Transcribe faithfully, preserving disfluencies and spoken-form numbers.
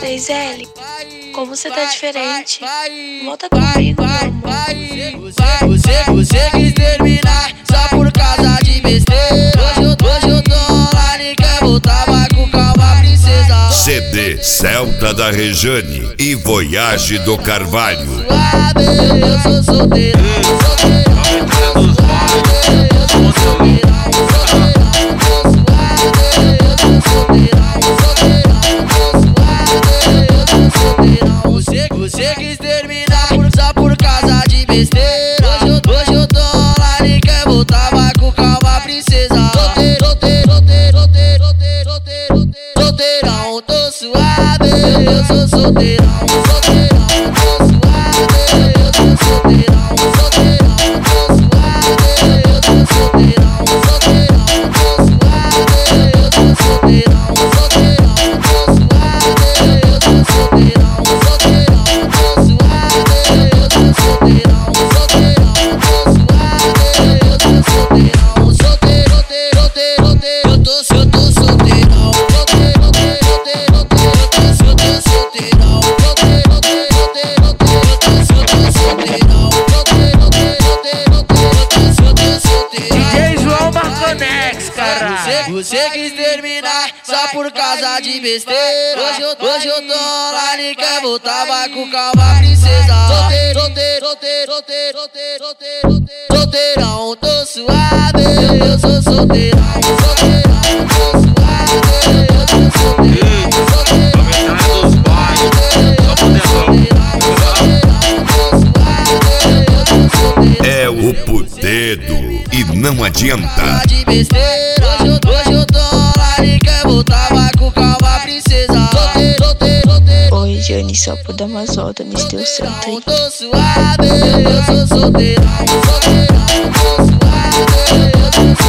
seis L, como você tá diferente. Volta comigo, meu amor. Você, você, você quis terminar só por causa de besteira. Hoje eu, hoje eu tô online e quer voltar, vai com calma, princesa. C D Celta da Rejane e Voyage do Carvalho. Suave, eu sou solteiro, Você, você quis terminar por, só por causa de besteira. Hoje eu, hoje eu tô online e quer voltar, vai com calma, princesa. Solteiro, solteiro, solteiro, solteiro, solteiro, solteiro, solteirão, tô suave, eu sou solteirão, solteirão, tô suave, eu sou solteirão, solteirão, tô suave, eu sou solteirão, solteirão, tô suave, eu sou solteirão, solteirão, tô suave, eu sou solteirão. Você quis terminar só por causa de besteira. Hoje eu, hoje eu tô online e quer voltar, vai com calma, princesa. Solteiro, solteiro, solteiro, solteiro, solteiro, solteiro, solteirão, tô suave, eu sou solteirão, solteirão, tô suave, eu sou solteirão, solteirão, tô suave, É o Putedo e não adianta. de besteira. Hoje eu, hoje eu tô online e quer voltar, vai com calma, princesa. Solteiro, solteiro, solteiro. Oi, Jane, só por dar umas voltas nesse teu santo aí. Tô suave, eu sou solteirão, solteirão, tô suave, eu sou